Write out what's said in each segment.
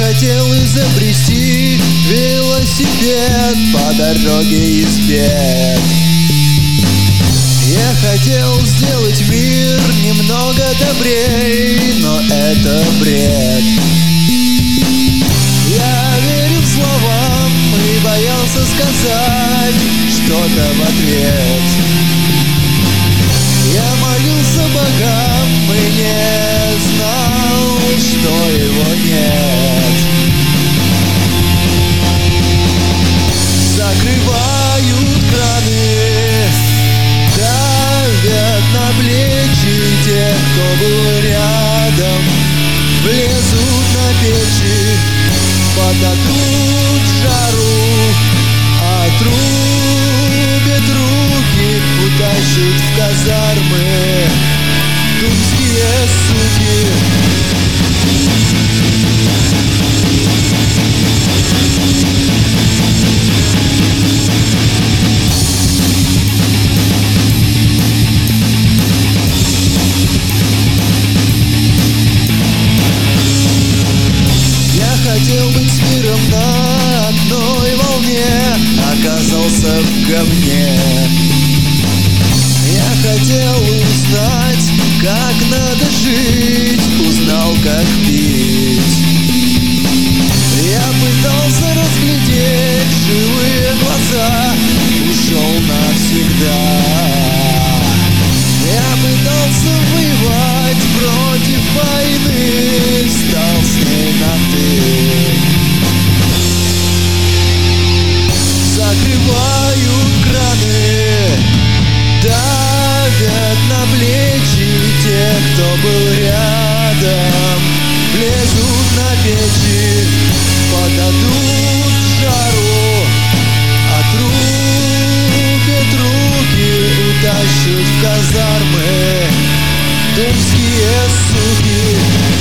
хотел изобрести велосипед по дороге из бед. Я хотел сделать мир немного добрей, но это бред. Я верил словам и боялся сказать что-то в ответ. Я молился богам и не знал, что его нет. Закрывают краны, давят на плечи тех, кто был рядом. Влезут на печи, подадут жару, отрубят руки, утащат в казармы думские суки. Хотел быть с миром на одной волне, оказался в говне. Я хотел узнать, как надо жить, узнал, как пить. Я пытался разглядеть живые глаза, ушел навсегда. Я пытался воевать против войны, стал с ней на «ты». Закрывают краны, давят на плечи тех, кто был рядом. Лезут на печи, подадут жару, отрубят руки, утащат в казармы думские суки.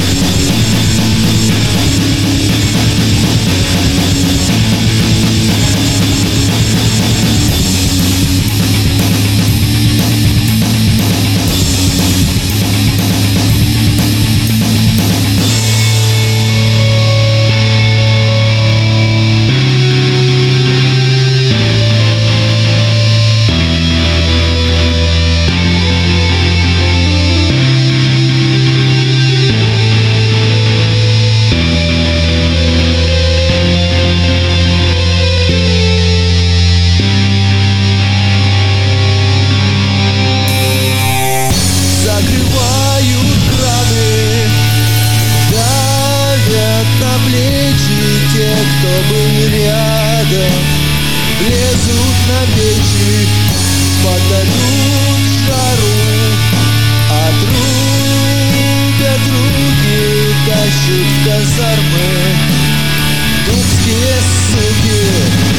Кто был рядом, лезут на печи, подадут жару, отрубят руки, тащат в казармы думские суки.